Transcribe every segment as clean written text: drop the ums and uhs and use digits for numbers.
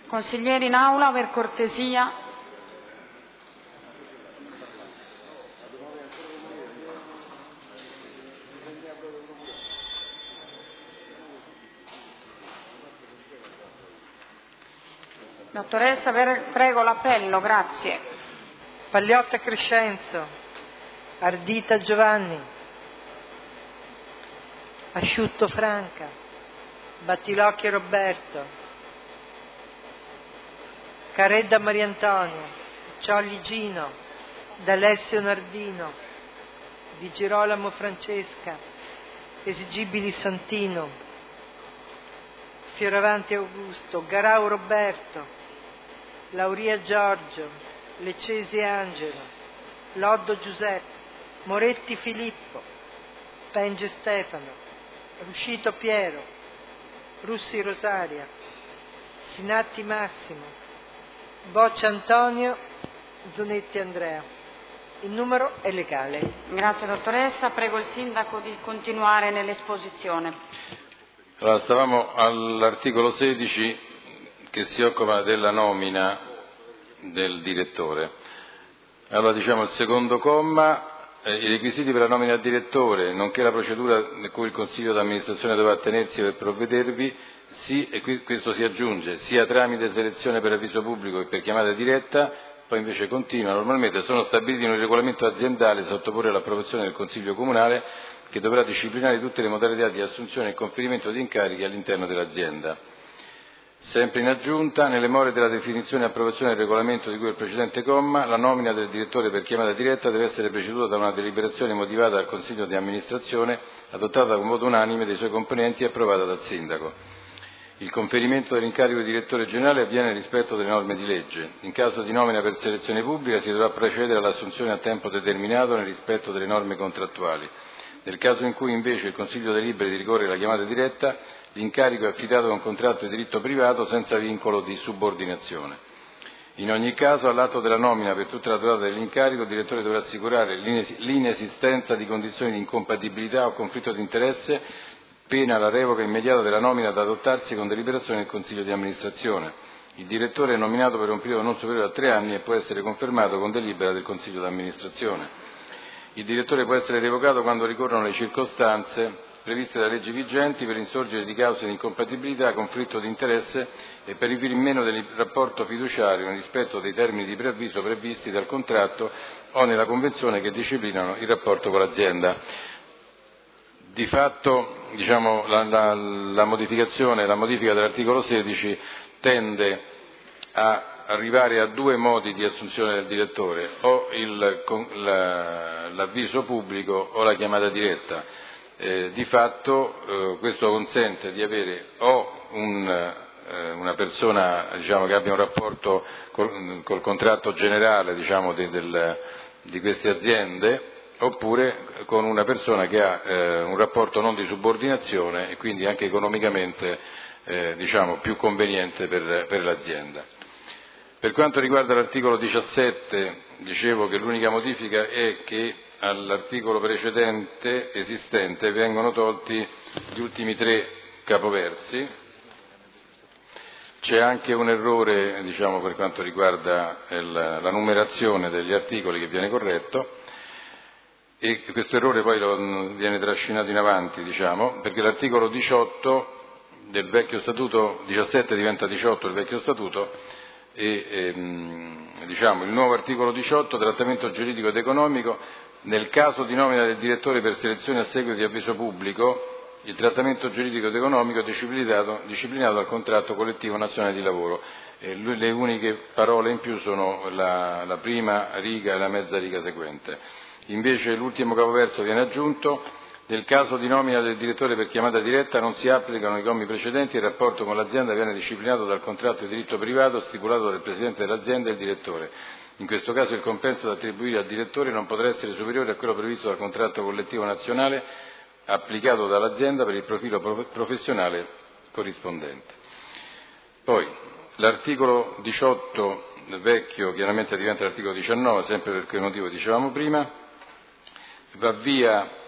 Consiglieri in aula, per cortesia. Dottoressa, prego l'appello, grazie. Pagliotta Crescenzo, Ardita Giovanni, Asciutto Franca, Battilocchio Roberto, Caredda Mariantonia, Ciogli Gino, D'Alessio Nardino, Di Girolamo Francesca, Esigibili Santino, Fioravanti Augusto, Garau Roberto, Lauria Giorgio, Leccesi Angelo, Loddo Giuseppe, Moretti Filippo, Penge Stefano, Ruscito Piero, Russi Rosaria, Sinatti Massimo, Boccia Antonio, Zonetti Andrea. Il numero è legale. Grazie dottoressa, prego il Sindaco di continuare nell'esposizione. Allora, stavamo all'articolo 16 che si occupa della nomina del direttore. Allora diciamo il secondo comma, i requisiti per la nomina del direttore, nonché la procedura di cui il Consiglio d'amministrazione dovrà attenersi per provvedervi, e questo si aggiunge, sia tramite selezione per avviso pubblico che per chiamata diretta, poi invece continua normalmente, sono stabiliti in un regolamento aziendale da sottoporre all'approvazione del Consiglio Comunale che dovrà disciplinare tutte le modalità di assunzione e conferimento di incarichi all'interno dell'azienda. Sempre in aggiunta, nelle more della definizione e approvazione del regolamento di cui al precedente comma, la nomina del direttore per chiamata diretta deve essere preceduta da una deliberazione motivata dal Consiglio di amministrazione, adottata con voto unanime dei suoi componenti e approvata dal Sindaco. Il conferimento dell'incarico di direttore generale avviene nel rispetto delle norme di legge. In caso di nomina per selezione pubblica si dovrà procedere all'assunzione a tempo determinato nel rispetto delle norme contrattuali. Nel caso in cui invece il Consiglio deliberi di ricorrere alla chiamata diretta, l'incarico è affidato con contratto di diritto privato senza vincolo di subordinazione. In ogni caso, all'atto della nomina per tutta la durata dell'incarico, il direttore dovrà assicurare l'inesistenza di condizioni di incompatibilità o conflitto di interesse, pena la revoca immediata della nomina da adottarsi con deliberazione del Consiglio di amministrazione. Il direttore è nominato per un periodo non superiore a 3 anni e può essere confermato con delibera del Consiglio di amministrazione. Il direttore può essere revocato quando ricorrono le circostanze previste da leggi vigenti per insorgere di cause di incompatibilità, conflitto di interesse e per il venir meno del rapporto fiduciario nel rispetto dei termini di preavviso previsti dal contratto o nella convenzione che disciplinano il rapporto con l'azienda. Di fatto, diciamo, la modifica dell'articolo 16 tende a arrivare a 2 modi di assunzione del direttore, o l'avviso pubblico o la chiamata diretta. Di fatto questo consente di avere o una persona, diciamo, che abbia un rapporto col contratto generale, diciamo, di queste aziende, oppure con una persona che ha un rapporto non di subordinazione e quindi anche economicamente diciamo più conveniente per l'azienda. Per quanto riguarda l'articolo 17, dicevo che l'unica modifica è che all'articolo precedente esistente vengono tolti gli ultimi 3 capoversi. C'è anche un errore, diciamo, per quanto riguarda la numerazione degli articoli che viene corretto, e questo errore poi viene trascinato in avanti, diciamo, perché l'articolo 18 del vecchio statuto, 17 diventa 18 del vecchio statuto, e diciamo il nuovo articolo 18, trattamento giuridico ed economico, nel caso di nomina del direttore per selezione a seguito di avviso pubblico, il trattamento giuridico ed economico è disciplinato dal contratto collettivo nazionale di lavoro. Le uniche parole in più sono la prima riga e la mezza riga seguente. Invece l'ultimo capoverso viene aggiunto: nel caso di nomina del direttore per chiamata diretta non si applicano i commi precedenti e il rapporto con l'azienda viene disciplinato dal contratto di diritto privato stipulato dal presidente dell'azienda e il direttore. In questo caso il compenso da attribuire al direttore non potrà essere superiore a quello previsto dal contratto collettivo nazionale applicato dall'azienda per il profilo professionale corrispondente. Poi l'articolo 18 vecchio chiaramente diventa l'articolo 19, sempre per quel motivo dicevamo prima, va via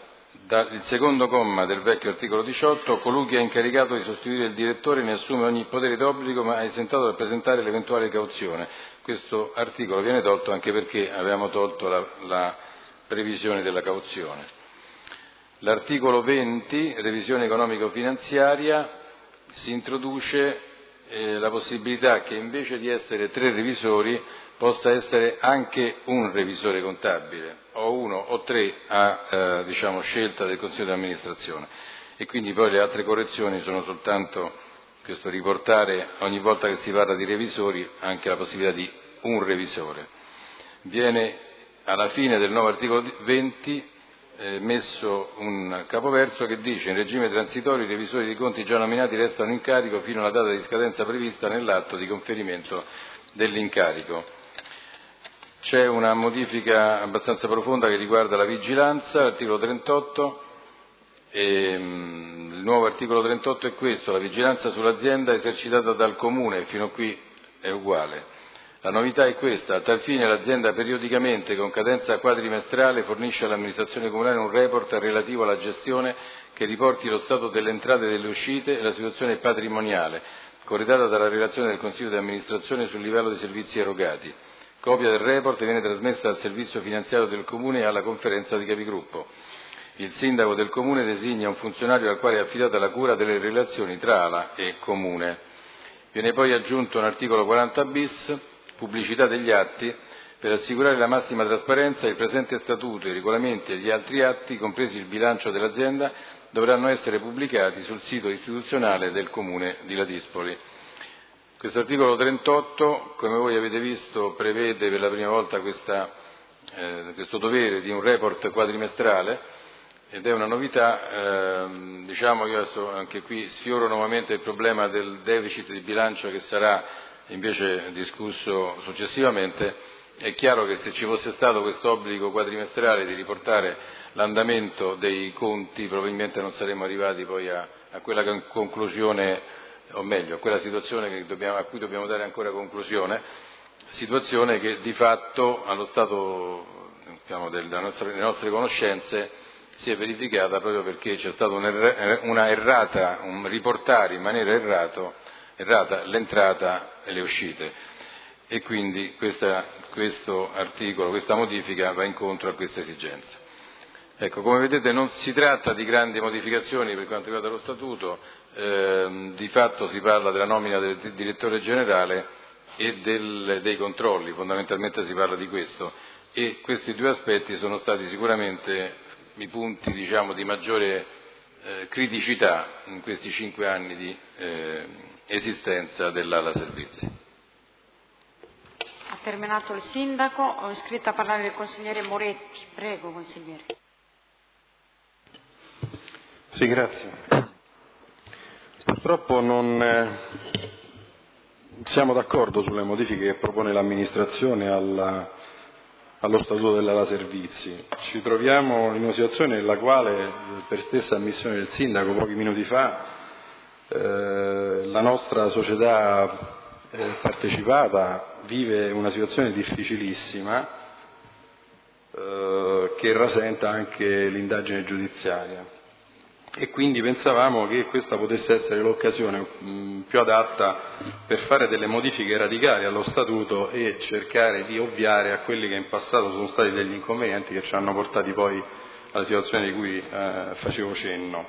il secondo comma del vecchio articolo 18, colui che è incaricato di sostituire il direttore ne assume ogni potere ed obbligo, ma è esentato dal presentare l'eventuale cauzione. Questo articolo viene tolto anche perché avevamo tolto la previsione della cauzione. L'articolo 20, revisione economico-finanziaria, si introduce la possibilità che invece di essere 3 revisori possa essere anche un revisore contabile, o 1 o 3 a scelta del Consiglio di amministrazione, e quindi poi le altre correzioni sono soltanto questo riportare ogni volta che si parla di revisori anche la possibilità di un revisore. Viene alla fine del nuovo articolo 20 messo un capoverso che dice: in regime transitorio i revisori di conti già nominati restano in carico fino alla data di scadenza prevista nell'atto di conferimento dell'incarico. C'è una modifica abbastanza profonda che riguarda la vigilanza, l'articolo 38, il nuovo articolo 38 è questo: la vigilanza sull'azienda esercitata dal Comune, fino a qui è uguale. La novità è questa: a tal fine l'azienda periodicamente, con cadenza quadrimestrale, fornisce all'amministrazione comunale un report relativo alla gestione che riporti lo stato delle entrate e delle uscite e la situazione patrimoniale, corredata dalla relazione del Consiglio di amministrazione sul livello dei servizi erogati. Copia del report viene trasmessa al servizio finanziario del Comune e alla conferenza di capigruppo. Il sindaco del Comune designa un funzionario al quale è affidata la cura delle relazioni tra ALA e Comune. Viene poi aggiunto un articolo 40 bis, pubblicità degli atti. Per assicurare la massima trasparenza, il presente statuto, i regolamenti e gli altri atti, compresi il bilancio dell'azienda, dovranno essere pubblicati sul sito istituzionale del Comune di Ladispoli. Questo articolo 38, come voi avete visto, prevede per la prima volta questo dovere di un report quadrimestrale, ed è una novità. Io adesso anche qui sfioro nuovamente il problema del deficit di bilancio che sarà invece discusso successivamente. È chiaro che se ci fosse stato questo obbligo quadrimestrale di riportare l'andamento dei conti, probabilmente non saremmo arrivati poi a quella conclusione, o meglio, a quella situazione a cui dobbiamo dare ancora conclusione, situazione che di fatto allo stato delle nostre conoscenze si è verificata proprio perché c'è stata una errata, un riportare in maniera errata l'entrata e le uscite, e quindi questo articolo, questa modifica va incontro a questa esigenza. Ecco, come vedete non si tratta di grandi modificazioni per quanto riguarda lo statuto, di fatto si parla della nomina del direttore generale e dei controlli, fondamentalmente si parla di questo, e questi 2 aspetti sono stati sicuramente i punti di maggiore criticità in questi 5 anni di esistenza dell'Ala Servizi. Ha terminato il sindaco, ho iscritto a parlare il consigliere Moretti. Prego, consigliere. Sì, grazie. Purtroppo non siamo d'accordo sulle modifiche che propone l'amministrazione allo statuto dell'Ala Servizi. Ci troviamo in una situazione nella quale, per stessa ammissione del sindaco pochi minuti fa, la nostra società partecipata vive una situazione difficilissima che rasenta anche l'indagine giudiziaria, e quindi pensavamo che questa potesse essere l'occasione più adatta per fare delle modifiche radicali allo statuto e cercare di ovviare a quelli che in passato sono stati degli inconvenienti che ci hanno portati poi alla situazione di cui facevo cenno.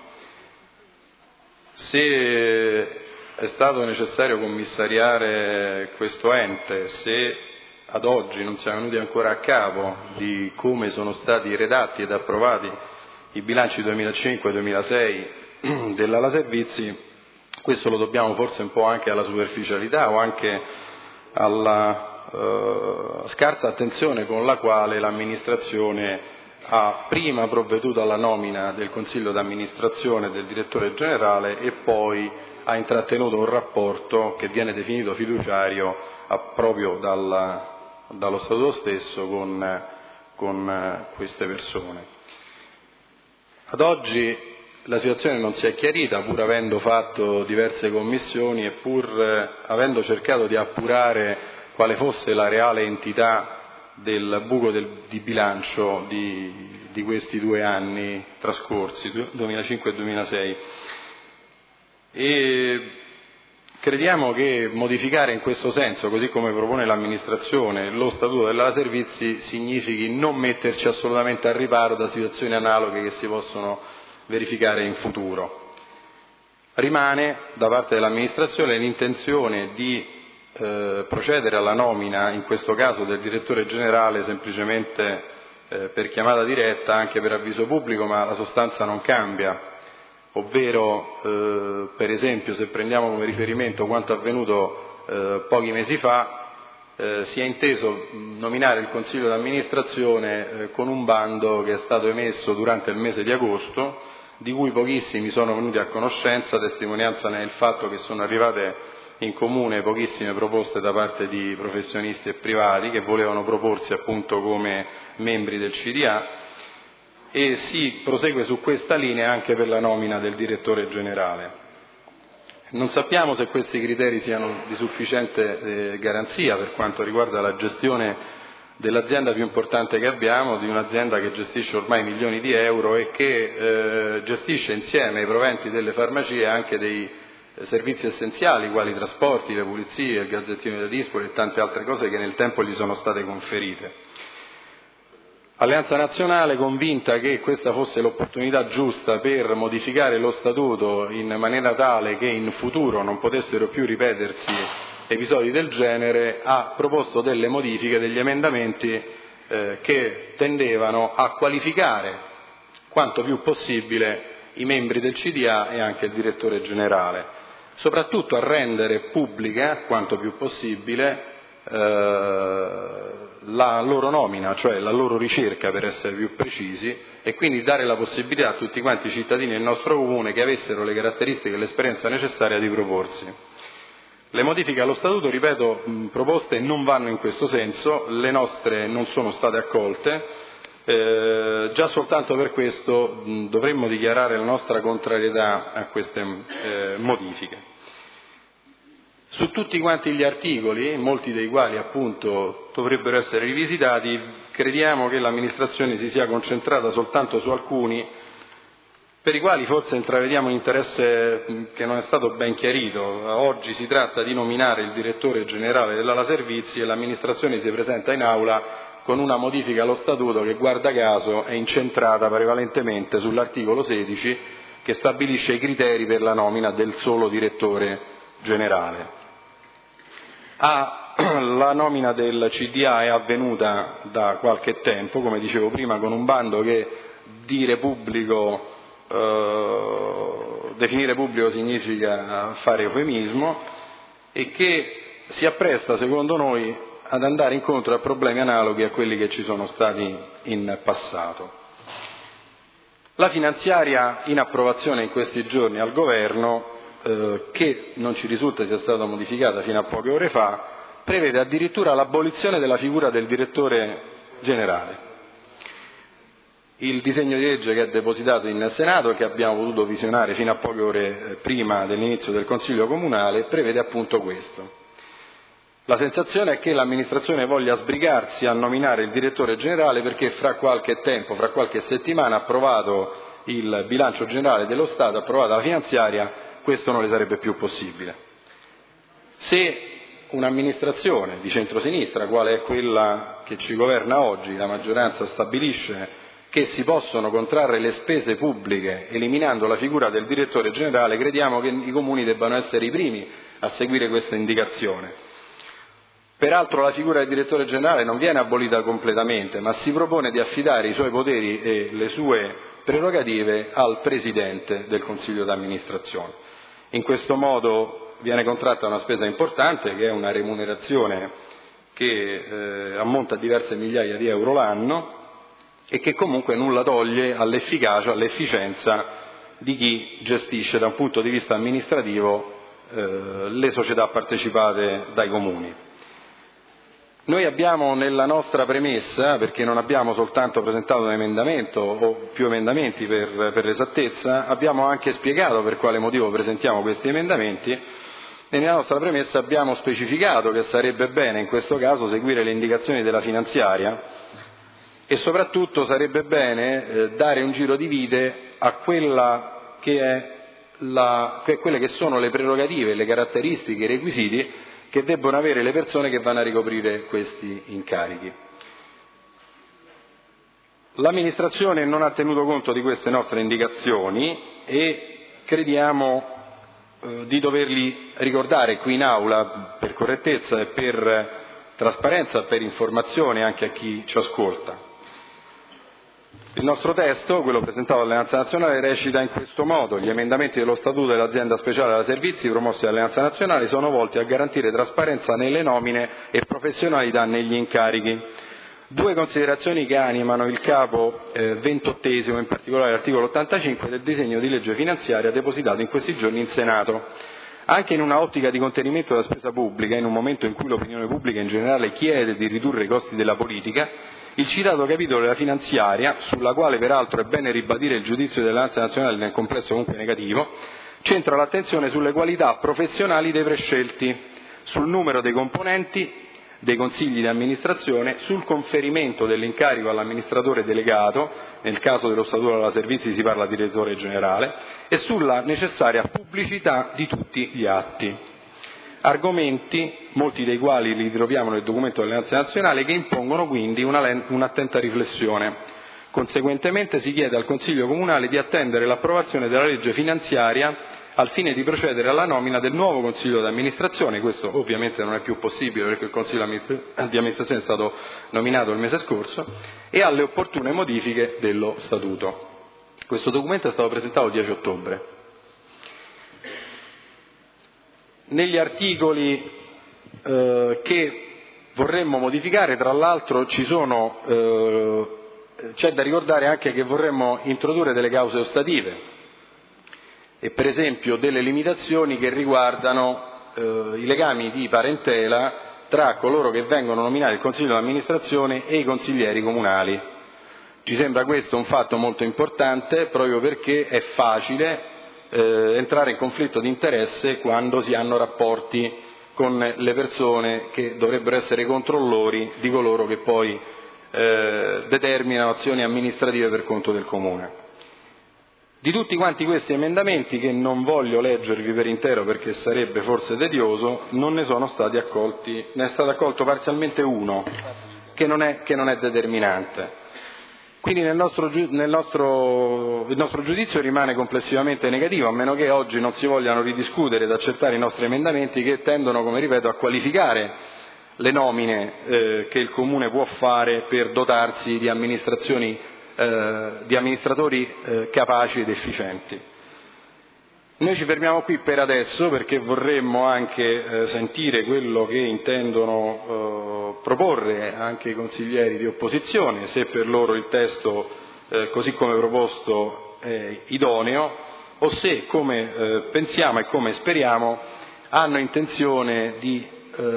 Se è stato necessario commissariare questo ente, se ad oggi non siamo venuti ancora a capo di come sono stati redatti ed approvati i bilanci 2005-2006 dell'Ala Servizi, questo lo dobbiamo forse un po' anche alla superficialità o anche alla scarsa attenzione con la quale l'amministrazione ha prima provveduto alla nomina del Consiglio d'amministrazione del direttore generale e poi ha intrattenuto un rapporto che viene definito fiduciario proprio dallo Statuto stesso con queste persone. Ad oggi la situazione non si è chiarita, pur avendo fatto diverse commissioni e pur avendo cercato di appurare quale fosse la reale entità del buco di bilancio di di questi 2 anni trascorsi, 2005 e 2006. E crediamo che modificare in questo senso, così come propone l'amministrazione, lo statuto della Servizi significhi non metterci assolutamente al riparo da situazioni analoghe che si possono verificare in futuro. Rimane da parte dell'amministrazione l'intenzione di procedere alla nomina, in questo caso del direttore generale, semplicemente per chiamata diretta, anche per avviso pubblico, ma la sostanza non cambia. Ovvero, per esempio, se prendiamo come riferimento quanto avvenuto pochi mesi fa, si è inteso nominare il Consiglio d'amministrazione con un bando che è stato emesso durante il mese di agosto, di cui pochissimi sono venuti a conoscenza, testimonianza nel fatto che sono arrivate in comune pochissime proposte da parte di professionisti e privati che volevano proporsi appunto come membri del CDA, e si prosegue su questa linea anche per la nomina del direttore generale. Non sappiamo se questi criteri siano di sufficiente garanzia per quanto riguarda la gestione dell'azienda più importante che abbiamo, di un'azienda che gestisce ormai milioni di euro e che gestisce insieme ai proventi delle farmacie anche dei servizi essenziali quali i trasporti, le pulizie, il gazzettino dei dispoli e tante altre cose che nel tempo gli sono state conferite. Alleanza Nazionale, convinta che questa fosse l'opportunità giusta per modificare lo statuto in maniera tale che in futuro non potessero più ripetersi episodi del genere, ha proposto delle modifiche, degli emendamenti che tendevano a qualificare quanto più possibile i membri del CDA e anche il direttore generale, soprattutto a rendere pubblica quanto più possibile la loro nomina, cioè la loro ricerca per essere più precisi, e quindi dare la possibilità a tutti quanti i cittadini del nostro comune che avessero le caratteristiche e l'esperienza necessaria di proporsi. Le modifiche allo statuto, ripeto, proposte non vanno in questo senso, le nostre non sono state accolte. Già soltanto per questo dovremmo dichiarare la nostra contrarietà a queste modifiche. Su tutti quanti gli articoli, molti dei quali appunto dovrebbero essere rivisitati, crediamo che l'amministrazione si sia concentrata soltanto su alcuni per i quali forse intravediamo un interesse che non è stato ben chiarito. Oggi si tratta di nominare il direttore generale dell'Ala Servizi e l'amministrazione si presenta in aula con una modifica allo statuto che, guarda caso, è incentrata prevalentemente sull'articolo 16 che stabilisce i criteri per la nomina del solo direttore generale. La nomina del CDA è avvenuta da qualche tempo, come dicevo prima, con un bando che definire pubblico significa fare eufemismo, e che si appresta, secondo noi, ad andare incontro a problemi analoghi a quelli che ci sono stati in passato. La finanziaria in approvazione in questi giorni al governo, che non ci risulta sia stata modificata fino a poche ore fa, prevede addirittura l'abolizione della figura del direttore generale. Il disegno di legge che è depositato in Senato e che abbiamo potuto visionare fino a poche ore prima dell'inizio del Consiglio Comunale prevede appunto questo. La sensazione è che l'amministrazione voglia sbrigarsi a nominare il direttore generale perché fra qualche tempo, fra qualche settimana, approvato il bilancio generale dello Stato, approvata la finanziaria, questo non le sarebbe più possibile. Se un'amministrazione di centrosinistra, quale è quella che ci governa oggi, la maggioranza, stabilisce che si possono contrarre le spese pubbliche eliminando la figura del direttore generale, crediamo che i comuni debbano essere i primi a seguire questa indicazione. Peraltro la figura del direttore generale non viene abolita completamente, ma si propone di affidare i suoi poteri e le sue prerogative al Presidente del Consiglio d'amministrazione. In questo modo viene contratta una spesa importante, che è una remunerazione che ammonta a diverse migliaia di euro l'anno e che comunque nulla toglie all'efficacia, all'efficienza di chi gestisce da un punto di vista amministrativo le società partecipate dai comuni. Noi abbiamo nella nostra premessa, perché non abbiamo soltanto presentato un emendamento o più emendamenti per l'esattezza, abbiamo anche spiegato per quale motivo presentiamo questi emendamenti e nella nostra premessa abbiamo specificato che sarebbe bene in questo caso seguire le indicazioni della finanziaria e soprattutto sarebbe bene dare un giro di vite a quella quelle che sono le prerogative, le caratteristiche, i requisiti che debbono avere le persone che vanno a ricoprire questi incarichi. L'amministrazione non ha tenuto conto di queste nostre indicazioni e crediamo di doverli ricordare qui in aula per correttezza e per trasparenza, per informazione anche a chi ci ascolta. Il nostro testo, quello presentato dall'Alleanza Nazionale, recita in questo modo: gli emendamenti dello Statuto dell'Azienda Speciale da Servizi promossi dall'Alleanza Nazionale sono volti a garantire trasparenza nelle nomine e professionalità negli incarichi. Due considerazioni che animano il capo 28esimo, in particolare l'articolo 85 del disegno di legge finanziaria depositato in questi giorni in Senato. Anche in una ottica di contenimento della spesa pubblica, in un momento in cui l'opinione pubblica in generale chiede di ridurre i costi della politica, il citato capitolo della finanziaria, sulla quale peraltro è bene ribadire il giudizio dell'Alleanza Nazionale nel complesso comunque negativo, centra l'attenzione sulle qualità professionali dei prescelti, sul numero dei componenti dei consigli di amministrazione, sul conferimento dell'incarico all'amministratore delegato, nel caso dello Statuto della Servizi si parla di direttore generale, e sulla necessaria pubblicità di tutti gli atti. Argomenti, molti dei quali li ritroviamo nel documento dell'Alleanza Nazionale, che impongono quindi un'attenta riflessione. Conseguentemente si chiede al Consiglio Comunale di attendere l'approvazione della legge finanziaria al fine di procedere alla nomina del nuovo Consiglio di amministrazione. Questo ovviamente non è più possibile perché il Consiglio di amministrazione è stato nominato il mese scorso, e alle opportune modifiche dello Statuto. Questo documento è stato presentato il 10 ottobre. Negli articoli che vorremmo modificare, tra l'altro, c'è da ricordare anche che vorremmo introdurre delle cause ostative e per esempio delle limitazioni che riguardano i legami di parentela tra coloro che vengono nominati al Consiglio di amministrazione e i consiglieri comunali. Ci sembra questo un fatto molto importante proprio perché è facile entrare in conflitto di interesse quando si hanno rapporti con le persone che dovrebbero essere controllori di coloro che poi determinano azioni amministrative per conto del Comune. Di tutti quanti questi emendamenti, che non voglio leggervi per intero perché sarebbe forse tedioso, non ne sono stati accolti, ne è stato accolto parzialmente uno, che non è determinante. Quindi il nostro giudizio rimane complessivamente negativo, a meno che oggi non si vogliano ridiscutere ed accettare i nostri emendamenti che tendono, come ripeto, a qualificare le nomine che il Comune può fare per dotarsi di amministratori capaci ed efficienti. Noi ci fermiamo qui per adesso perché vorremmo anche sentire quello che intendono proporre anche i consiglieri di opposizione, se per loro il testo così come proposto è idoneo o se, come pensiamo e come speriamo, hanno intenzione di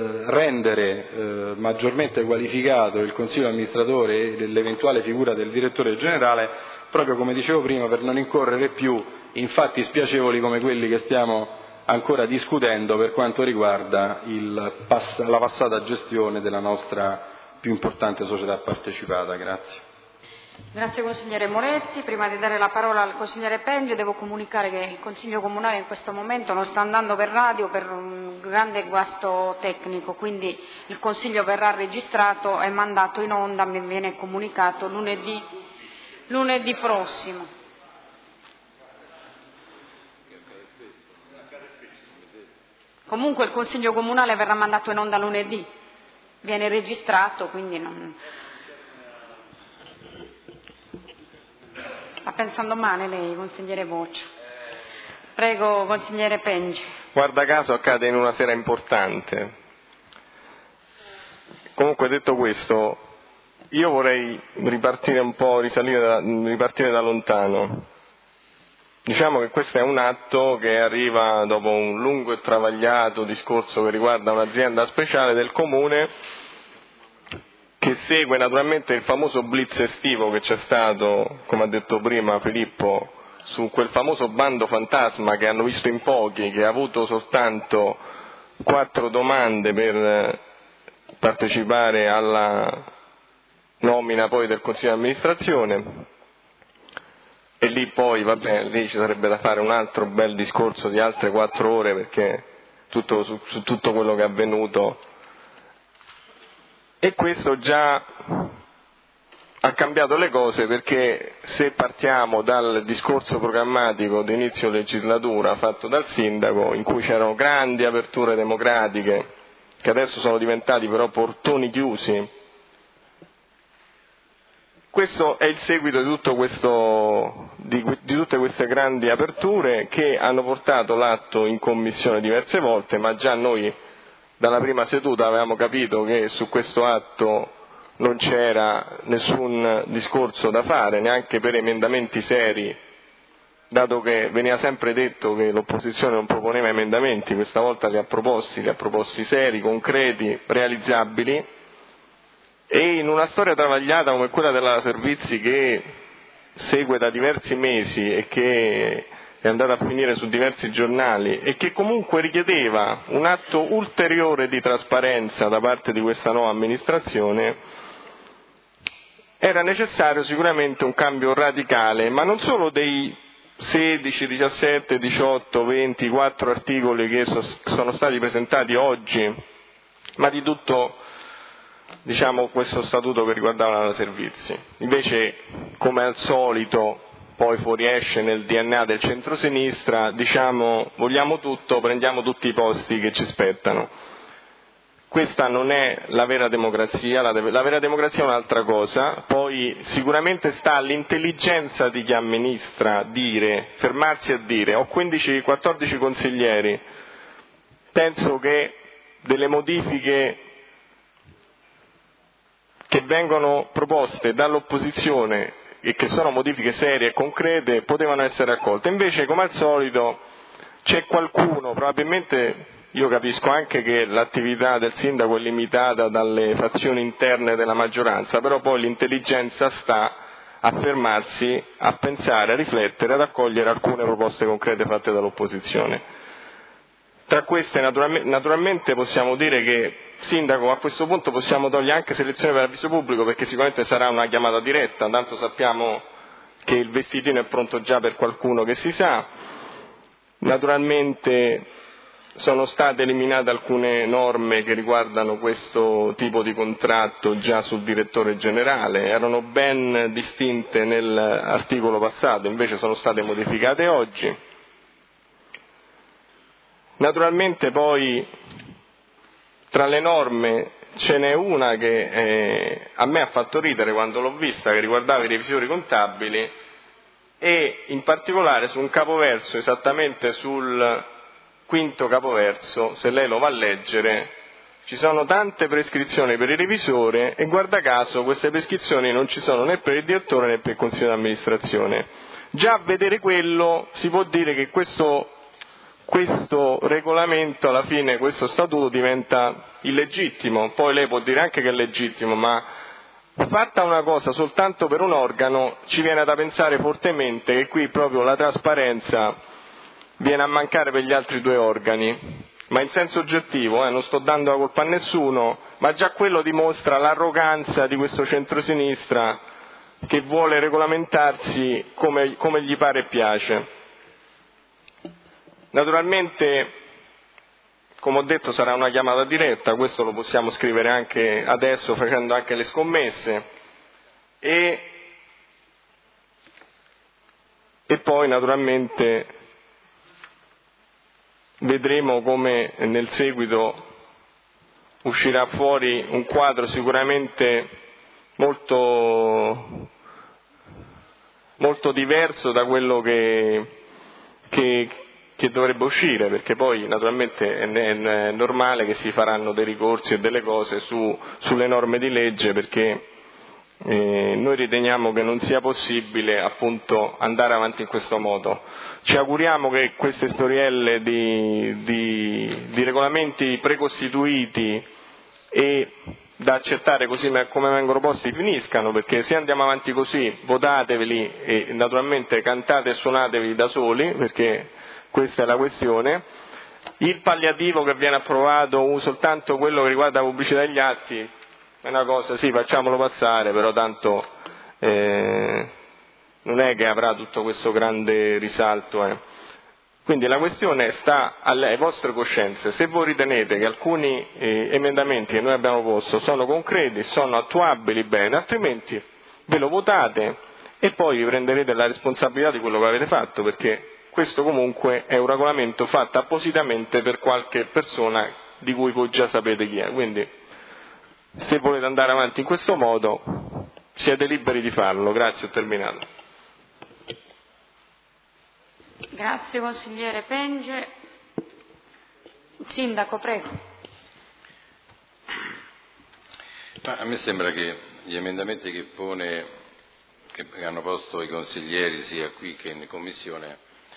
rendere maggiormente qualificato il Consiglio amministratore e l'eventuale figura del direttore generale, proprio come dicevo prima, per non incorrere più in fatti spiacevoli come quelli che stiamo ancora discutendo per quanto riguarda la passata gestione della nostra più importante società partecipata. Grazie. Grazie consigliere Moretti. Prima di dare la parola al consigliere Pengio devo comunicare che il Consiglio Comunale in questo momento non sta andando per radio per un grande guasto tecnico, quindi il Consiglio verrà registrato e mandato in onda, mi viene comunicato lunedì prossimo. Comunque il Consiglio Comunale verrà mandato in onda lunedì, viene registrato, quindi non... Sta pensando male lei, consigliere Boccia. Prego, consigliere Pengi. Guarda caso accade in una sera importante. Comunque, detto questo, io vorrei ripartire da lontano. Diciamo che questo è un atto che arriva dopo un lungo e travagliato discorso che riguarda un'azienda speciale del Comune, che segue naturalmente il famoso blitz estivo che c'è stato, come ha detto prima Filippo, su quel famoso bando fantasma che hanno visto in pochi, che ha avuto soltanto 4 domande per partecipare alla nomina poi del Consiglio di amministrazione, e lì poi, lì ci sarebbe da fare un altro bel discorso di altre 4 ore, perché su tutto quello che è avvenuto. E questo già ha cambiato le cose, perché se partiamo dal discorso programmatico di inizio legislatura fatto dal sindaco, in cui c'erano grandi aperture democratiche, che adesso sono diventati però portoni chiusi, questo è il seguito di tutte queste grandi aperture che hanno portato l'atto in commissione diverse volte, ma già noi dalla prima seduta avevamo capito che su questo atto non c'era nessun discorso da fare, neanche per emendamenti seri, dato che veniva sempre detto che l'opposizione non proponeva emendamenti. Questa volta li ha proposti seri, concreti, realizzabili. E in una storia travagliata come quella della Servizi, che segue da diversi mesi e che è andata a finire su diversi giornali, e che comunque richiedeva un atto ulteriore di trasparenza da parte di questa nuova amministrazione, era necessario sicuramente un cambio radicale, ma non solo dei 16, 17, 18, 24 articoli che sono stati presentati oggi, ma di tutto questo statuto che riguardava la Servizi. Invece, come al solito, poi fuoriesce nel DNA del centrosinistra, vogliamo tutto, prendiamo tutti i posti che ci spettano. Questa non è la vera democrazia, la vera democrazia è un'altra cosa. Poi sicuramente sta all'intelligenza di chi amministra fermarsi a dire: ho 14 consiglieri, penso che delle modifiche che vengono proposte dall'opposizione e che sono modifiche serie e concrete potevano essere accolte. Invece, come al solito, c'è qualcuno, probabilmente io capisco anche che l'attività del sindaco è limitata dalle fazioni interne della maggioranza, però poi l'intelligenza sta a fermarsi, a pensare, a riflettere, ad accogliere alcune proposte concrete fatte dall'opposizione. Tra queste naturalmente possiamo dire che, sindaco, a questo punto possiamo togliere anche selezione per avviso pubblico, perché sicuramente sarà una chiamata diretta, tanto sappiamo che il vestitino è pronto già per qualcuno che si sa. Naturalmente sono state eliminate alcune norme che riguardano questo tipo di contratto già sul direttore generale, erano ben distinte nell'articolo passato, invece sono state modificate oggi. Naturalmente poi tra le norme ce n'è una che a me ha fatto ridere quando l'ho vista, che riguardava i revisori contabili, e in particolare su un capoverso, esattamente sul quinto capoverso, se lei lo va a leggere, ci sono tante prescrizioni per il revisore e guarda caso queste prescrizioni non ci sono né per il direttore né per il consiglio di amministrazione. Già a vedere quello si può dire che questo regolamento, alla fine questo statuto diventa illegittimo. Poi lei può dire anche che è legittimo, ma fatta una cosa soltanto per un organo ci viene da pensare fortemente che qui proprio la trasparenza viene a mancare per gli altri 2 organi, ma in senso oggettivo, non sto dando la colpa a nessuno, ma già quello dimostra l'arroganza di questo centrosinistra che vuole regolamentarsi come gli pare e piace. Naturalmente, come ho detto, sarà una chiamata diretta, questo lo possiamo scrivere anche adesso facendo anche le scommesse, e poi naturalmente vedremo come nel seguito uscirà fuori un quadro sicuramente molto diverso da quello che dovrebbe uscire, perché poi naturalmente è normale che si faranno dei ricorsi e delle cose sulle norme di legge, perché noi riteniamo che non sia possibile appunto andare avanti in questo modo. Ci auguriamo che queste storielle di regolamenti precostituiti e da accettare così come vengono posti finiscano, perché se andiamo avanti così votateveli e naturalmente cantate e suonatevi da soli, perché questa è la questione. Il palliativo che viene approvato, soltanto quello che riguarda la pubblicità degli atti, è una cosa, sì, facciamolo passare, però tanto non è che avrà tutto questo grande risalto. Quindi la questione sta alle vostre coscienze. Se voi ritenete che alcuni emendamenti che noi abbiamo posto sono concreti, sono attuabili, bene, altrimenti ve lo votate e poi vi prenderete la responsabilità di quello che avete fatto, perché questo comunque è un regolamento fatto appositamente per qualche persona di cui voi già sapete chi è. Quindi se volete andare avanti in questo modo siete liberi di farlo. Grazie, ho terminato. Grazie consigliere Penge. Sindaco, prego. A me sembra che gli emendamenti che hanno posto i consiglieri sia qui che in commissione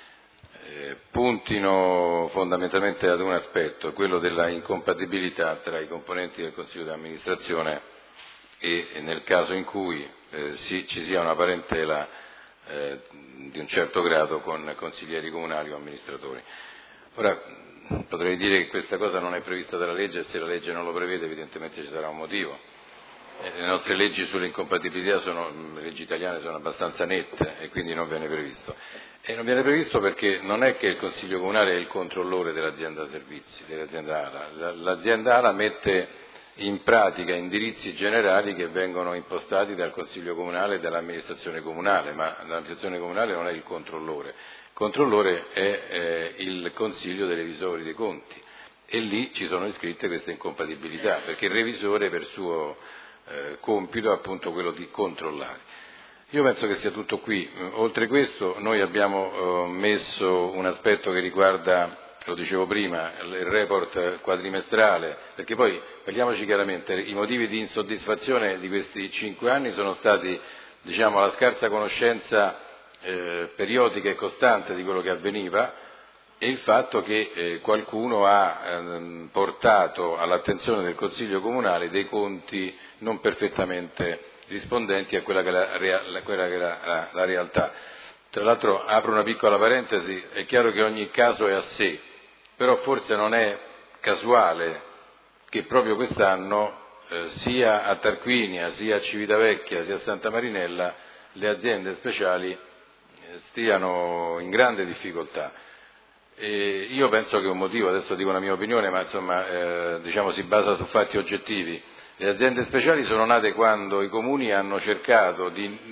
puntino fondamentalmente ad un aspetto, quello della incompatibilità tra i componenti del Consiglio di amministrazione e nel caso in cui ci sia una parentela di un certo grado con consiglieri comunali o amministratori. Ora, potrei dire che questa cosa non è prevista dalla legge e se la legge non lo prevede evidentemente ci sarà un motivo. Le nostre leggi sulle incompatibilità le leggi italiane sono abbastanza nette e quindi non viene previsto. E non viene previsto perché non è che il Consiglio Comunale è il controllore dell'azienda servizi, dell'azienda ALA. L'azienda ALA mette in pratica indirizzi generali che vengono impostati dal Consiglio Comunale e dall'amministrazione comunale, ma l'amministrazione comunale non è il controllore. Il controllore è il Consiglio dei revisori dei conti e lì ci sono iscritte queste incompatibilità, perché il revisore per suo compito è appunto quello di controllare. Io penso che sia tutto qui. Oltre questo noi abbiamo messo un aspetto che riguarda, lo dicevo prima, il report quadrimestrale, perché poi, parliamoci chiaramente, i motivi di insoddisfazione di questi 5 anni sono stati, la scarsa conoscenza periodica e costante di quello che avveniva e il fatto che qualcuno ha portato all'attenzione del Consiglio Comunale dei conti non perfettamente rispondenti a quella che è la realtà. Tra l'altro apro una piccola parentesi, è chiaro che ogni caso è a sé, però forse non è casuale che proprio quest'anno sia a Tarquinia, sia a Civitavecchia, sia a Santa Marinella le aziende speciali stiano in grande difficoltà. E io penso che un motivo, adesso dico la mia opinione, ma si basa su fatti oggettivi. Le aziende speciali sono nate quando i comuni hanno cercato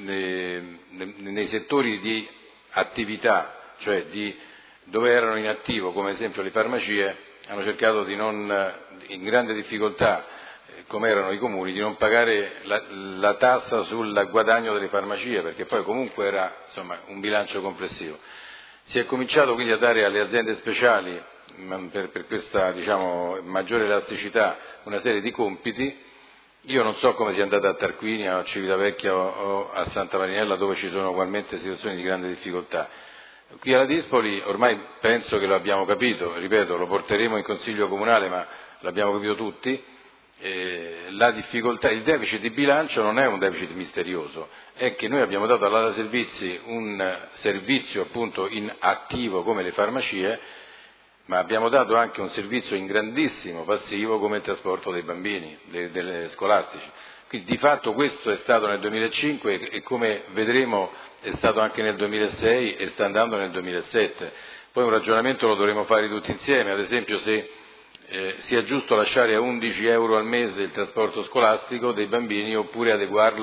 nei settori di attività, cioè dove erano in attivo, come ad esempio le farmacie, hanno cercato in grande difficoltà, come erano i comuni, di non pagare la tassa sul guadagno delle farmacie, perché poi comunque era un bilancio complessivo. Si è cominciato quindi a dare alle aziende speciali, per questa maggiore elasticità, una serie di compiti. Io non so come sia andata a Tarquinia, a Civitavecchia o a Santa Marinella, dove ci sono ugualmente situazioni di grande difficoltà. Qui alla Dispoli ormai penso che lo abbiamo capito, ripeto, lo porteremo in Consiglio Comunale, ma l'abbiamo capito tutti, la difficoltà, il deficit di bilancio non è un deficit misterioso, è che noi abbiamo dato all'Ala Servizi un servizio appunto in attivo come le farmacie, ma abbiamo dato anche un servizio in grandissimo passivo come il trasporto dei bambini, delle scolastici. Quindi di fatto questo è stato nel 2005 e come vedremo è stato anche nel 2006 e sta andando nel 2007. Poi un ragionamento lo dovremo fare tutti insieme, ad esempio se sia giusto lasciare a 11 euro al mese il trasporto scolastico dei bambini oppure adeguare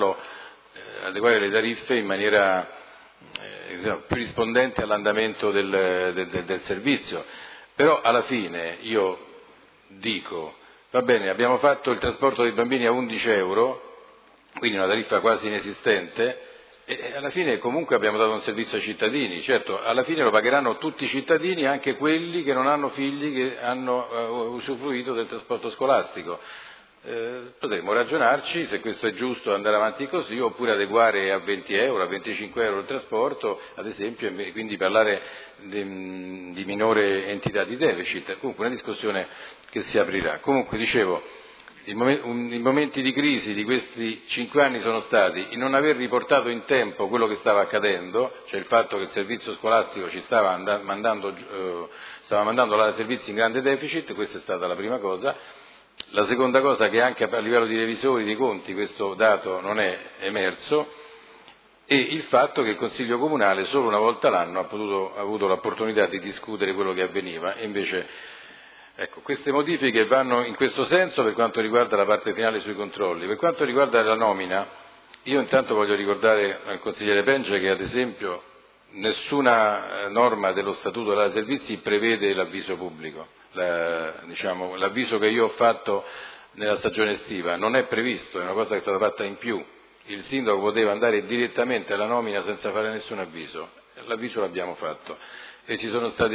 le tariffe in maniera più rispondente all'andamento del servizio. Però alla fine io dico, va bene, abbiamo fatto il trasporto dei bambini a 11 euro, quindi una tariffa quasi inesistente, e alla fine comunque abbiamo dato un servizio ai cittadini. Certo, alla fine lo pagheranno tutti i cittadini, anche quelli che non hanno figli che hanno usufruito del trasporto scolastico. Potremmo ragionarci se questo è giusto andare avanti così oppure adeguare a 20 euro, a 25 euro il trasporto, ad esempio, e quindi parlare di minore entità di deficit. Comunque una discussione che si aprirà. Comunque dicevo, i momenti di crisi di questi 5 anni sono stati il non aver riportato in tempo quello che stava accadendo, cioè il fatto che il servizio scolastico ci stava mandando all'Ala Servizi in grande deficit, questa è stata la prima cosa. La seconda cosa che anche a livello di revisori di conti questo dato non è emerso, e il fatto che il Consiglio Comunale solo una volta l'anno ha avuto l'opportunità di discutere quello che avveniva, e invece ecco, queste modifiche vanno in questo senso per quanto riguarda la parte finale sui controlli. Per quanto riguarda la nomina, io intanto voglio ricordare al consigliere Penge che ad esempio nessuna norma dello Statuto della Servizi prevede l'avviso pubblico. L'avviso che io ho fatto nella stagione estiva non è previsto, è una cosa che è stata fatta in più. Il sindaco poteva andare direttamente alla nomina senza fare nessun avviso. L'avviso l'abbiamo fatto e ci sono state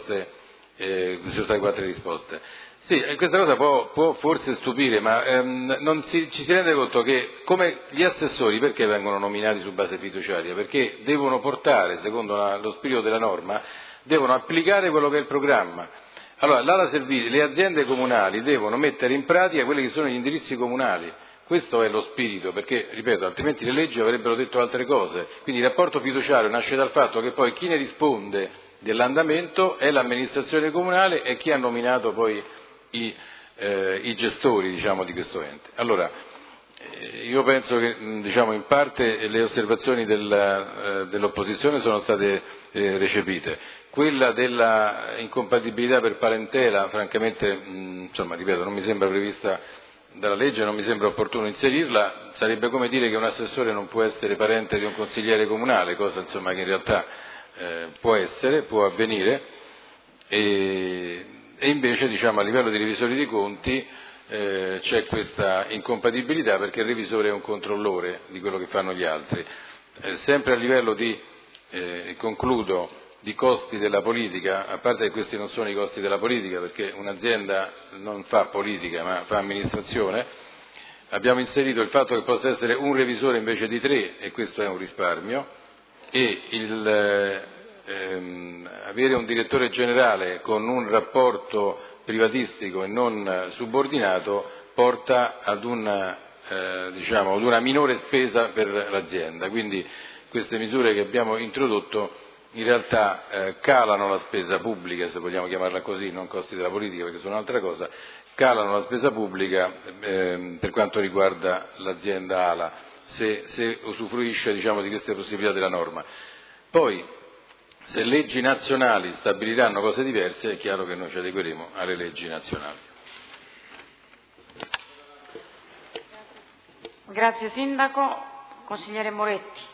4 risposte. Sì, questa cosa può forse stupire, ma ci si rende conto che come gli assessori perché vengono nominati su base fiduciaria? Perché devono portare, secondo lo spirito della norma, devono applicare quello che è il programma. Allora, l'ala servizi, le aziende comunali devono mettere in pratica quelli che sono gli indirizzi comunali. Questo è lo spirito, perché, ripeto, altrimenti le leggi avrebbero detto altre cose. Quindi il rapporto fiduciario nasce dal fatto che poi chi ne risponde dell'andamento è l'amministrazione comunale e chi ha nominato poi i gestori, diciamo, di questo ente. Allora, io penso che, diciamo, in parte le osservazioni dell'opposizione sono state recepite. Quella della incompatibilità per parentela, francamente, insomma, ripeto, non mi sembra prevista dalla legge, non mi sembra opportuno inserirla. Sarebbe come dire che un assessore non può essere parente di un consigliere comunale, cosa insomma che in realtà può avvenire, e invece, diciamo, a livello di revisori di conti c'è questa incompatibilità perché il revisore è un controllore di quello che fanno gli altri. Sempre a livello concludo, di costi della politica, a parte che questi non sono i costi della politica perché un'azienda non fa politica ma fa amministrazione, abbiamo inserito il fatto che possa essere un revisore invece di 3 e questo è un risparmio, e avere un direttore generale con un rapporto privatistico e non subordinato porta ad una minore spesa per l'azienda. Quindi queste misure che abbiamo introdotto in realtà calano la spesa pubblica, se vogliamo chiamarla così, non costi della politica perché sono un'altra cosa, calano la spesa pubblica per quanto riguarda l'azienda ALA, se usufruisce, diciamo, di queste possibilità della norma. Poi, se leggi nazionali stabiliranno cose diverse, è chiaro che noi ci adegueremo alle leggi nazionali. Grazie Sindaco. Consigliere Moretti.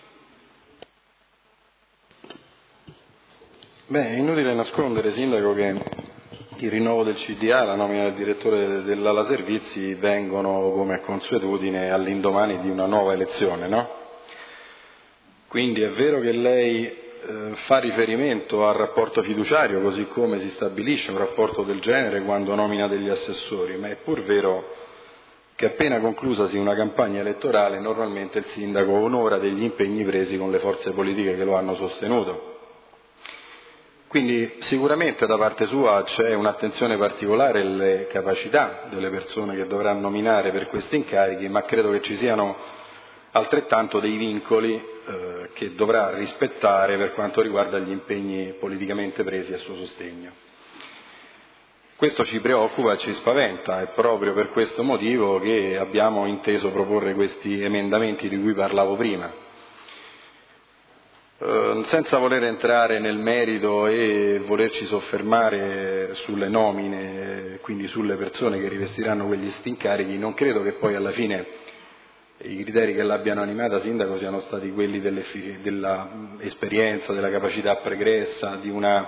Beh, è inutile nascondere, Sindaco, che il rinnovo del CDA, la nomina del direttore dell'ala servizi vengono come consuetudine all'indomani di una nuova elezione, no? Quindi è vero che lei fa riferimento al rapporto fiduciario, così come si stabilisce un rapporto del genere quando nomina degli assessori, ma è pur vero che appena conclusasi una campagna elettorale normalmente il sindaco onora degli impegni presi con le forze politiche che lo hanno sostenuto. Quindi sicuramente da parte sua c'è un'attenzione particolare alle capacità delle persone che dovrà nominare per questi incarichi, ma credo che ci siano altrettanto dei vincoli che dovrà rispettare per quanto riguarda gli impegni politicamente presi a suo sostegno. Questo ci preoccupa e ci spaventa, è proprio per questo motivo che abbiamo inteso proporre questi emendamenti di cui parlavo prima. Senza voler entrare nel merito e volerci soffermare sulle nomine, quindi sulle persone che rivestiranno quegli incarichi, non credo che poi alla fine i criteri che l'abbiano animata, Sindaco, siano stati quelli dell'esperienza, della capacità pregressa, di una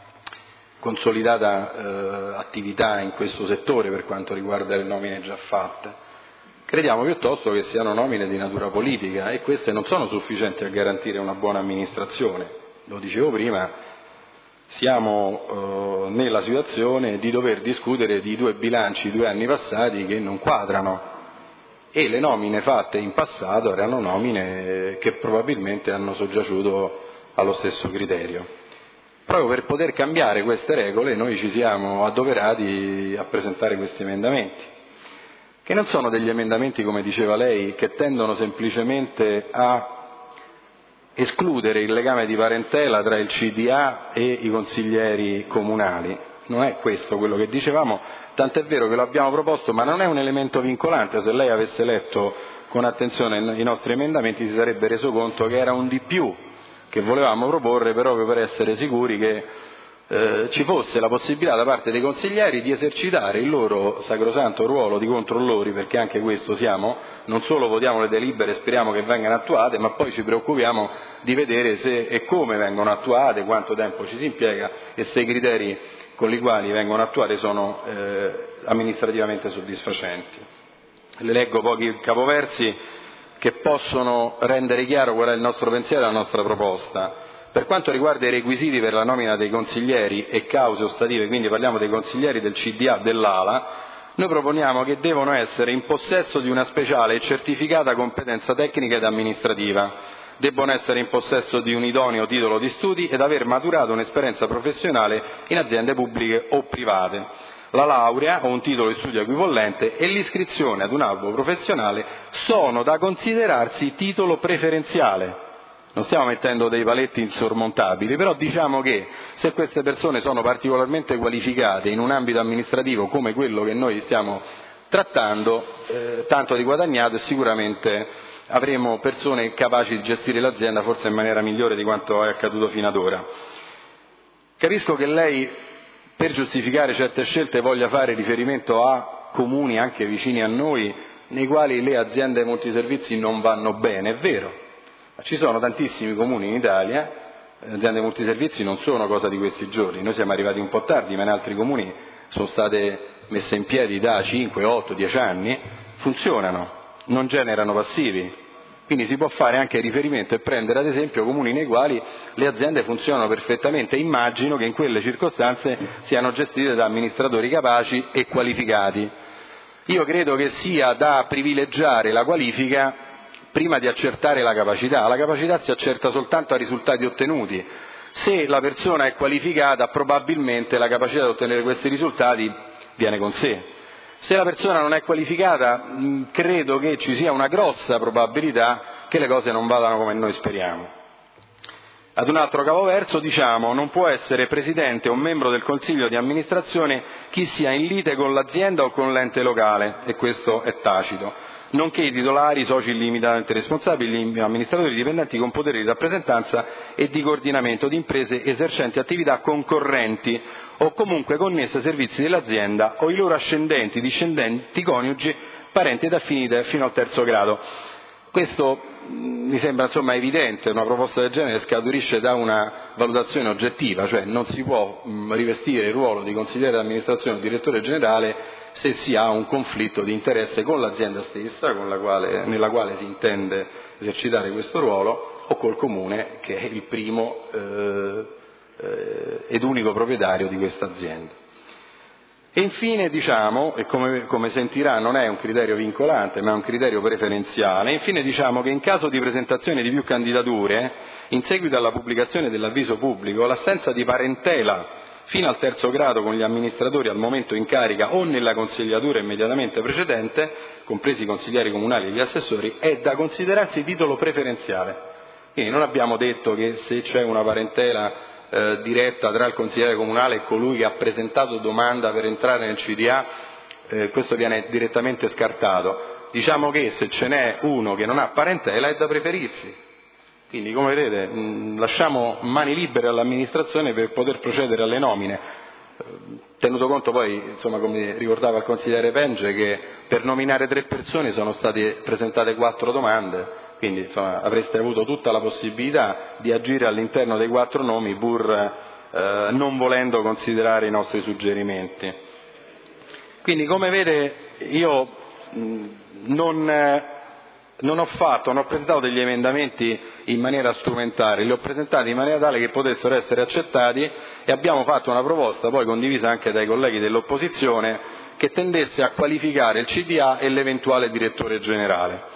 consolidata attività in questo settore per quanto riguarda le nomine già fatte. Crediamo piuttosto che siano nomine di natura politica e queste non sono sufficienti a garantire una buona amministrazione. Lo dicevo prima, siamo nella situazione di dover discutere di 2 bilanci 2 anni passati che non quadrano e le nomine fatte in passato erano nomine che probabilmente hanno soggiaciuto allo stesso criterio. Proprio per poter cambiare queste regole noi ci siamo adoperati a presentare questi emendamenti, che non sono degli emendamenti, come diceva lei, che tendono semplicemente a escludere il legame di parentela tra il CDA e i consiglieri comunali, non è questo quello che dicevamo, tant'è vero che lo abbiamo proposto, ma non è un elemento vincolante. Se lei avesse letto con attenzione i nostri emendamenti si sarebbe reso conto che era un di più che volevamo proporre proprio per essere sicuri che ci fosse la possibilità da parte dei consiglieri di esercitare il loro sacrosanto ruolo di controllori, perché anche questo siamo, non solo votiamo le delibere e speriamo che vengano attuate, ma poi ci preoccupiamo di vedere se e come vengono attuate, quanto tempo ci si impiega e se i criteri con i quali vengono attuate sono amministrativamente soddisfacenti. Le leggo pochi capoversi che possono rendere chiaro qual è il nostro pensiero e la nostra proposta. Per quanto riguarda i requisiti per la nomina dei consiglieri e cause ostative, quindi parliamo dei consiglieri del CDA dell'ALA, noi proponiamo che devono essere in possesso di una speciale e certificata competenza tecnica ed amministrativa, debbono essere in possesso di un idoneo titolo di studi ed aver maturato un'esperienza professionale in aziende pubbliche o private, la laurea o un titolo di studio equivalente e l'iscrizione ad un albo professionale sono da considerarsi titolo preferenziale. Non stiamo mettendo dei paletti insormontabili, però diciamo che se queste persone sono particolarmente qualificate in un ambito amministrativo come quello che noi stiamo trattando, tanto di guadagnato e sicuramente avremo persone capaci di gestire l'azienda forse in maniera migliore di quanto è accaduto fino ad ora. Capisco che lei, per giustificare certe scelte, voglia fare riferimento a comuni anche vicini a noi, nei quali le aziende multiservizi non vanno bene, è vero. Ci sono tantissimi comuni in Italia, le aziende multiservizi non sono cosa di questi giorni, noi siamo arrivati un po' tardi, ma in altri comuni sono state messe in piedi da 5, 8, 10 anni, funzionano, non generano passivi, quindi si può fare anche riferimento e prendere ad esempio comuni nei quali le aziende funzionano perfettamente, immagino che in quelle circostanze siano gestite da amministratori capaci e qualificati. Io credo che sia da privilegiare la qualifica prima di accertare la capacità si accerta soltanto a risultati ottenuti. Se la persona è qualificata probabilmente la capacità di ottenere questi risultati viene con sé. Se la persona non è qualificata credo che ci sia una grossa probabilità che le cose non vadano come noi speriamo. Ad un altro capoverso diciamo non può essere presidente o membro del consiglio di amministrazione chi sia in lite con l'azienda o con l'ente locale, e questo è tacito, nonché i titolari, soci illimitamente responsabili, gli amministratori dipendenti con poteri di rappresentanza e di coordinamento di imprese esercenti attività concorrenti o comunque connesse ai servizi dell'azienda o i loro ascendenti, discendenti, coniugi, parenti ed affini fino al terzo grado. Questo mi sembra insomma evidente, una proposta del genere scaturisce da una valutazione oggettiva, cioè non si può rivestire il ruolo di consigliere d'amministrazione o direttore generale se si ha un conflitto di interesse con l'azienda stessa nella quale si intende esercitare questo ruolo o col comune che è il primo ed unico proprietario di questa azienda. E infine diciamo, e come sentirà non è un criterio vincolante ma è un criterio preferenziale, infine diciamo che in caso di presentazione di più candidature, in seguito alla pubblicazione dell'avviso pubblico, l'assenza di parentela fino al terzo grado con gli amministratori al momento in carica o nella consigliatura immediatamente precedente, compresi i consiglieri comunali e gli assessori, è da considerarsi titolo preferenziale. Quindi non abbiamo detto che se c'è una parentela diretta tra il consigliere comunale e colui che ha presentato domanda per entrare nel CDA, questo viene direttamente scartato. Diciamo che se ce n'è uno che non ha parentela è da preferirsi. Quindi, come vedete, lasciamo mani libere all'amministrazione per poter procedere alle nomine, tenuto conto poi, insomma, come ricordava il consigliere Penge, che per nominare 3 persone sono state presentate 4 domande, quindi insomma, avreste avuto tutta la possibilità di agire all'interno dei 4 nomi pur non volendo considerare i nostri suggerimenti. Quindi, come vede, io non ho presentato degli emendamenti in maniera strumentale, li ho presentati in maniera tale che potessero essere accettati e abbiamo fatto una proposta poi condivisa anche dai colleghi dell'opposizione che tendesse a qualificare il CDA e l'eventuale direttore generale.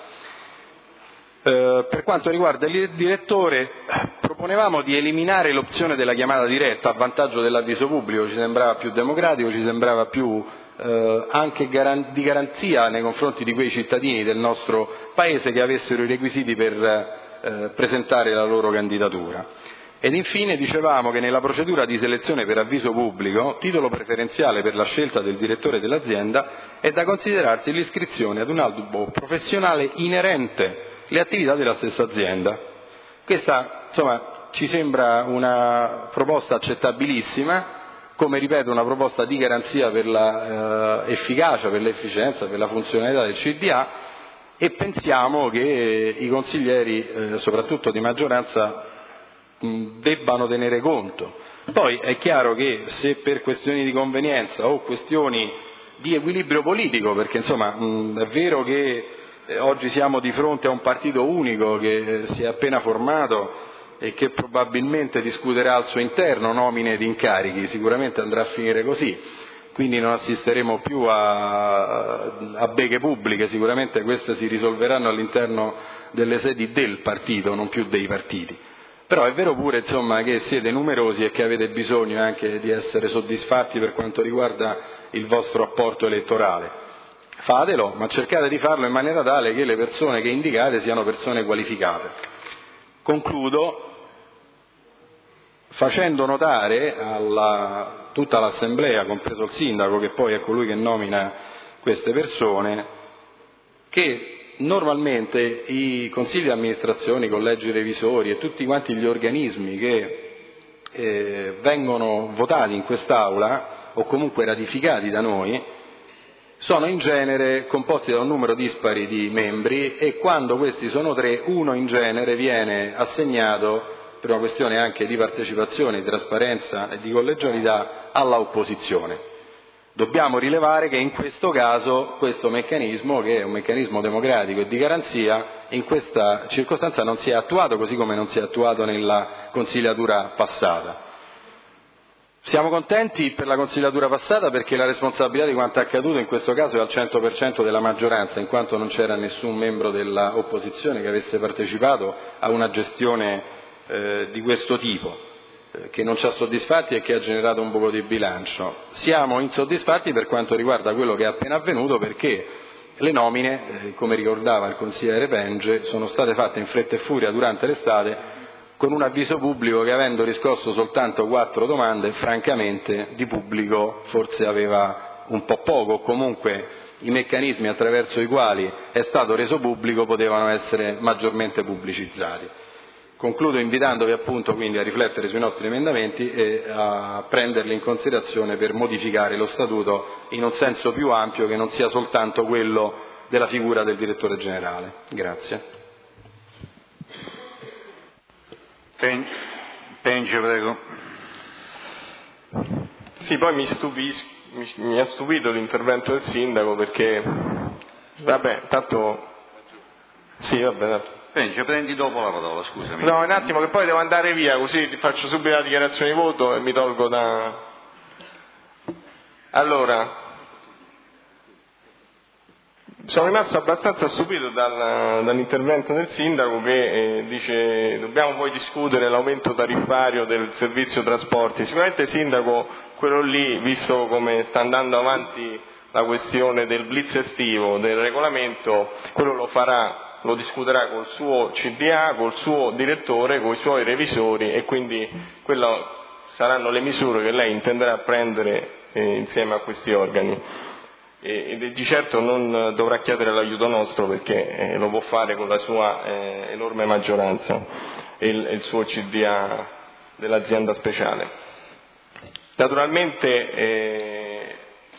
Per quanto riguarda il direttore proponevamo di eliminare l'opzione della chiamata diretta a vantaggio dell'avviso pubblico, ci sembrava più democratico, ci sembrava più anche di garanzia nei confronti di quei cittadini del nostro Paese che avessero i requisiti per presentare la loro candidatura. Ed infine dicevamo che nella procedura di selezione per avviso pubblico, titolo preferenziale per la scelta del direttore dell'azienda è da considerarsi l'iscrizione ad un albo professionale inerente le attività della stessa azienda. Questa, insomma, ci sembra una proposta accettabilissima, come ripeto una proposta di garanzia per la efficacia, per l'efficienza, per la funzionalità del CDA, e pensiamo che i consiglieri, soprattutto di maggioranza, debbano tenere conto. Poi è chiaro che se per questioni di convenienza o questioni di equilibrio politico, perché insomma è vero che oggi siamo di fronte a un partito unico che si è appena formato e che probabilmente discuterà al suo interno nomine ed incarichi, sicuramente andrà a finire così, quindi non assisteremo più a beghe pubbliche, sicuramente queste si risolveranno all'interno delle sedi del partito, non più dei partiti. Però è vero pure, insomma, che siete numerosi e che avete bisogno anche di essere soddisfatti per quanto riguarda il vostro apporto elettorale. Fatelo, ma cercate di farlo in maniera tale che le persone che indicate siano persone qualificate. Concludo facendo notare a tutta l'Assemblea, compreso il Sindaco, che poi è colui che nomina queste persone, che normalmente i consigli di amministrazione, i collegi revisori e tutti quanti gli organismi che vengono votati in quest'Aula o comunque ratificati da noi sono in genere composti da un numero dispari di membri, e quando questi sono 3, uno in genere viene assegnato, per una questione anche di partecipazione, di trasparenza e di collegialità, alla opposizione. Dobbiamo rilevare che in questo caso questo meccanismo, che è un meccanismo democratico e di garanzia, in questa circostanza non si è attuato, così come non si è attuato nella consigliatura passata. Siamo contenti per la consigliatura passata perché la responsabilità di quanto è accaduto in questo caso è al 100% della maggioranza, in quanto non c'era nessun membro dell'opposizione che avesse partecipato a una gestione di questo tipo, che non ci ha soddisfatti e che ha generato un buco di bilancio. Siamo insoddisfatti per quanto riguarda quello che è appena avvenuto, perché le nomine, come ricordava il consigliere Penge, sono state fatte in fretta e furia durante l'estate, con un avviso pubblico che, avendo riscosso soltanto 4 domande, francamente di pubblico forse aveva un po' poco, o comunque i meccanismi attraverso i quali è stato reso pubblico potevano essere maggiormente pubblicizzati. Concludo invitandovi appunto quindi a riflettere sui nostri emendamenti e a prenderli in considerazione per modificare lo statuto in un senso più ampio, che non sia soltanto quello della figura del direttore generale. Grazie. Penge, prego. Sì, poi mi ha stupito l'intervento del sindaco, perché vabbè, tanto sì, vabbè. Penge, prendi dopo la parola, scusami. No, un attimo, che poi devo andare via, così ti faccio subito la dichiarazione di voto e mi tolgo da... Allora, sono rimasto abbastanza stupito dall'intervento del sindaco, che dice dobbiamo poi discutere l'aumento tariffario del servizio trasporti. Sicuramente il sindaco, quello lì, visto come sta andando avanti la questione del blitz estivo, del regolamento, quello lo farà, lo discuterà col suo CDA, col suo direttore, con i suoi revisori, e quindi quelle saranno le misure che lei intenderà prendere insieme a questi organi. E di certo non dovrà chiedere l'aiuto nostro, perché lo può fare con la sua enorme maggioranza e il suo CDA dell'azienda speciale. Naturalmente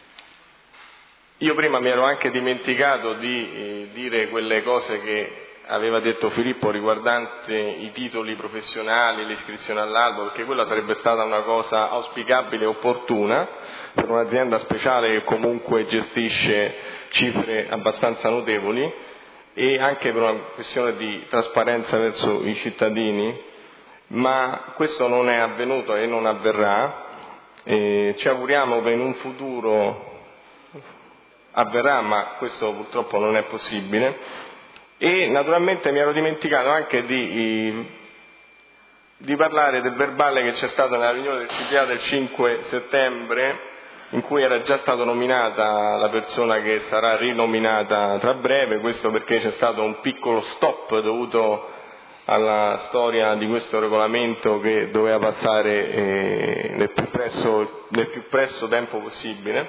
io prima mi ero anche dimenticato di dire quelle cose che aveva detto Filippo riguardante i titoli professionali, l'iscrizione all'albo, perché quella sarebbe stata una cosa auspicabile e opportuna per un'azienda speciale che comunque gestisce cifre abbastanza notevoli, e anche per una questione di trasparenza verso i cittadini, ma questo non è avvenuto e non avverrà. Ci auguriamo che in un futuro avverrà, ma questo purtroppo non è possibile. E naturalmente mi ero dimenticato anche di parlare del verbale che c'è stato nella riunione del CDA del 5 settembre, in cui era già stata nominata la persona che sarà rinominata tra breve. Questo perché c'è stato un piccolo stop dovuto alla storia di questo regolamento che doveva passare nel più presto tempo possibile.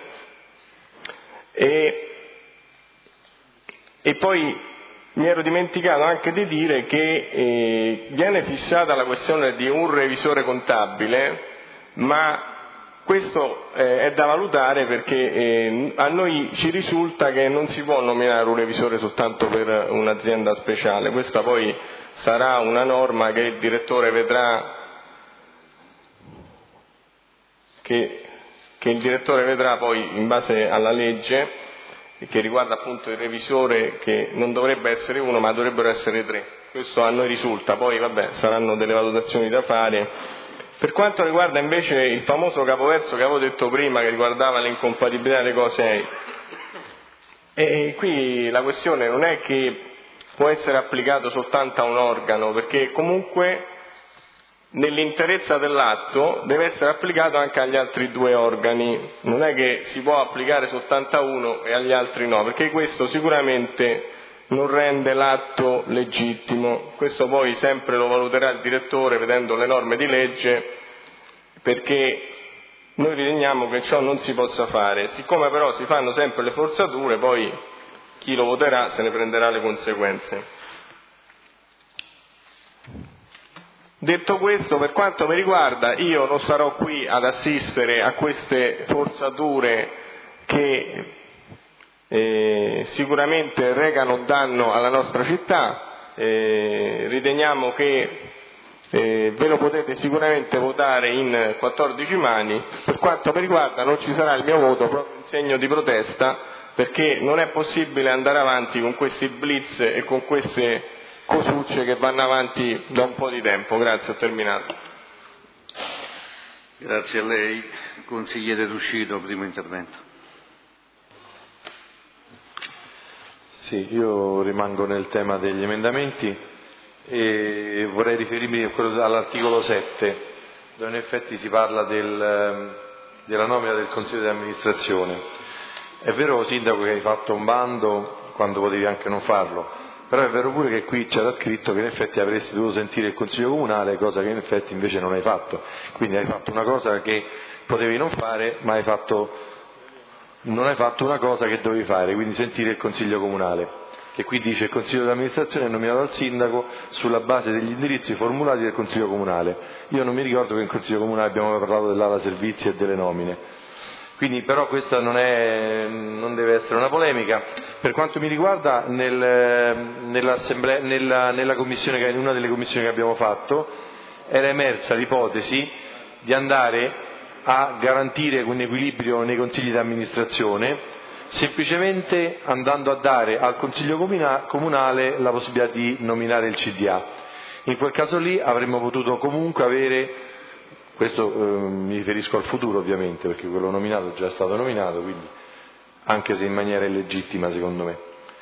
E poi mi ero dimenticato anche di dire che viene fissata la questione di un revisore contabile, ma questo è da valutare perché a noi ci risulta che non si può nominare un revisore soltanto per un'azienda speciale. Questa poi sarà una norma che il direttore vedrà, che il direttore vedrà poi in base alla legge, che riguarda appunto il revisore, che non dovrebbe essere uno ma dovrebbero essere 3. Questo a noi risulta, poi vabbè, saranno delle valutazioni da fare. Per quanto riguarda invece il famoso capoverso che avevo detto prima, che riguardava l'incompatibilità delle cose, e qui la questione non è che può essere applicato soltanto a un organo, perché comunque nell'interezza dell'atto deve essere applicato anche agli altri 2 organi, non è che si può applicare soltanto a uno e agli altri no, perché questo sicuramente non rende l'atto legittimo. Questo poi sempre lo valuterà il direttore vedendo le norme di legge, perché noi riteniamo che ciò non si possa fare. Siccome però si fanno sempre le forzature, poi chi lo voterà se ne prenderà le conseguenze. Detto questo, per quanto mi riguarda, io non sarò qui ad assistere a queste forzature che sicuramente recano danno alla nostra città. Riteniamo che ve lo potete sicuramente votare in 14 mani. Per quanto mi riguarda non ci sarà il mio voto, proprio in segno di protesta, perché non è possibile andare avanti con questi blitz e con queste cosucce che vanno avanti da un po' di tempo. Grazie, ho terminato. Grazie a lei. Consigliere Ruscito, primo intervento. Sì, io rimango nel tema degli emendamenti e vorrei riferirmi all'articolo 7, dove in effetti si parla della nomina del Consiglio di amministrazione. È vero, Sindaco, che hai fatto un bando quando potevi anche non farlo, però è vero pure che qui c'era scritto che in effetti avresti dovuto sentire il Consiglio Comunale, cosa che in effetti invece non hai fatto. Quindi hai fatto una cosa che potevi non fare, ma non hai fatto una cosa che dovevi fare, quindi sentire il Consiglio Comunale, che qui dice: il Consiglio di amministrazione è nominato dal Sindaco sulla base degli indirizzi formulati dal Consiglio Comunale. Io non mi ricordo che in Consiglio Comunale abbiamo parlato dell'ala servizi e delle nomine. Quindi però questa non deve essere una polemica. Per quanto mi riguarda, nella commissione, in una delle commissioni che abbiamo fatto, era emersa l'ipotesi di andare a garantire un equilibrio nei consigli di amministrazione, semplicemente andando a dare al Consiglio Comunale la possibilità di nominare il CDA. In quel caso lì avremmo potuto comunque avere, questo mi riferisco al futuro ovviamente, perché quello nominato è già stato nominato, quindi anche se in maniera illegittima secondo me.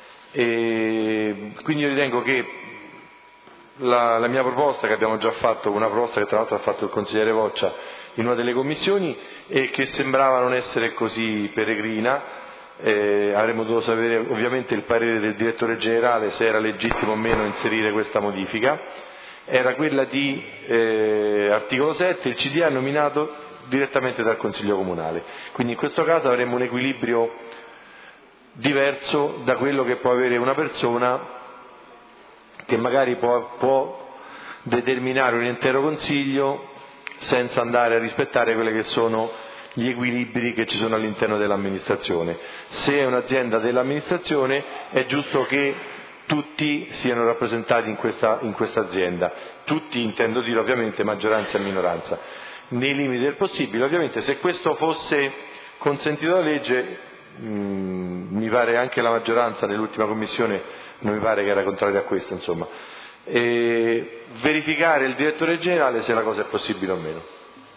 E quindi io ritengo che la mia proposta, che abbiamo già fatto, una proposta che tra l'altro ha fatto il consigliere Voccia in una delle commissioni e che sembrava non essere così peregrina, avremmo dovuto sapere ovviamente il parere del direttore generale se era legittimo o meno inserire questa modifica, era quella di articolo 7, il CDA è nominato direttamente dal Consiglio Comunale, quindi in questo caso avremmo un equilibrio diverso da quello che può avere una persona che magari può determinare un intero Consiglio senza andare a rispettare quelli che sono gli equilibri che ci sono all'interno dell'amministrazione. Se è un'azienda dell'amministrazione è giusto che tutti siano rappresentati in questa azienda, tutti intendo dire ovviamente maggioranza e minoranza, nei limiti del possibile. Ovviamente se questo fosse consentito dalla legge, mi pare anche la maggioranza nell'ultima commissione non mi pare che era contraria a questo, insomma. Verificare il direttore generale se la cosa è possibile o meno.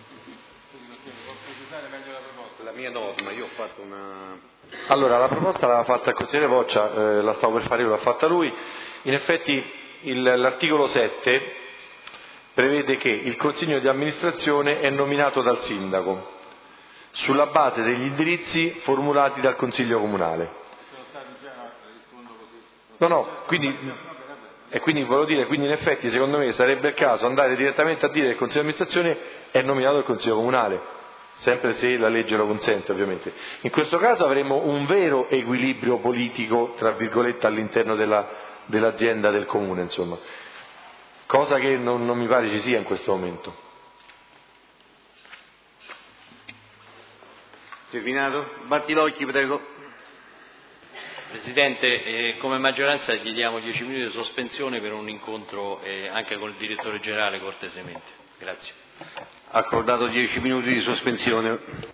La mia norma, io ho fatto una... Allora, la proposta l'aveva fatta il consigliere Voccia, la stavo per fare io, l'ha fatta lui. In effetti l'articolo 7 prevede che il consiglio di amministrazione è nominato dal sindaco sulla base degli indirizzi formulati dal consiglio comunale. No, quindi E quindi volevo dire, quindi in effetti secondo me sarebbe il caso andare direttamente a dire che il Consiglio di amministrazione è nominato il Consiglio Comunale, sempre se la legge lo consente ovviamente. In questo caso avremo un vero equilibrio politico, tra virgolette, all'interno dell'azienda del Comune, insomma, cosa che non mi pare ci sia in questo momento. Terminato? Battilocchi, prego. Presidente, come maggioranza chiediamo 10 minuti di sospensione per un incontro anche con il direttore generale cortesemente. Grazie. Accordato 10 minuti di sospensione.